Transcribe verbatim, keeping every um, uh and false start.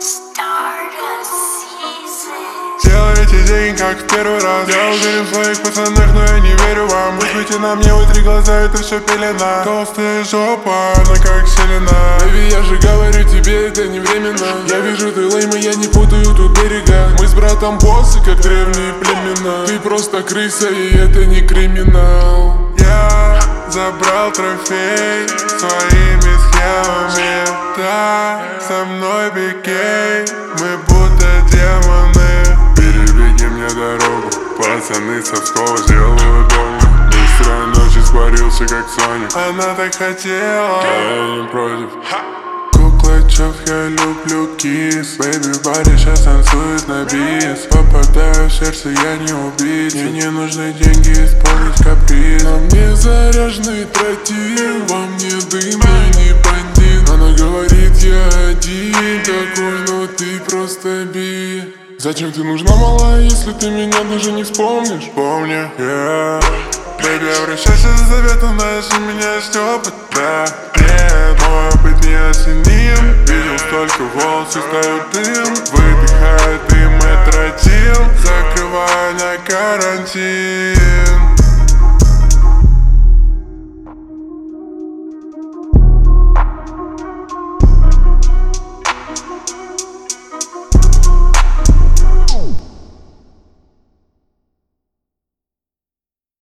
Делаете день как в первый раз. Я уверен в своих пацанах, но я не верю вам. Вы смотрите на мне, вы три глаза, это все пелена. Толстая жопа, она как селена. Бэби, я же говорю тебе, это не временно. Я вижу, ты лейм, и я не путаю тут берега. Мы с братом боссы, как древние племена. Ты просто крыса, и это не криминал. Я забрал трофей своими схемами. Да, со мной бикей, мы будто демоны. Перебеги мне дорогу, пацаны со школы сделают больно. Быстро ночь испарился, как Соня. Она так хотела. Я не против. Куклачев, я люблю кис. Бэйби в баре сейчас танцует на бис. Попадаю в сердце, я не убить. Мне не нужны деньги исполнить каприз. На мне заряженный тротил, во мне дым, я не бандит. Она говорит, я один такой, но ты просто би. Зачем ты нужна, малая, если ты меня даже не вспомнишь? Помню, yeah. Бэйби, обращайся за заветом, знаешь, у меня есть опыт. Да, нет, мой опыт неоценим. Видел столько, волосы стают дым. Выдыхает дым и тротил, закрывая на карантин.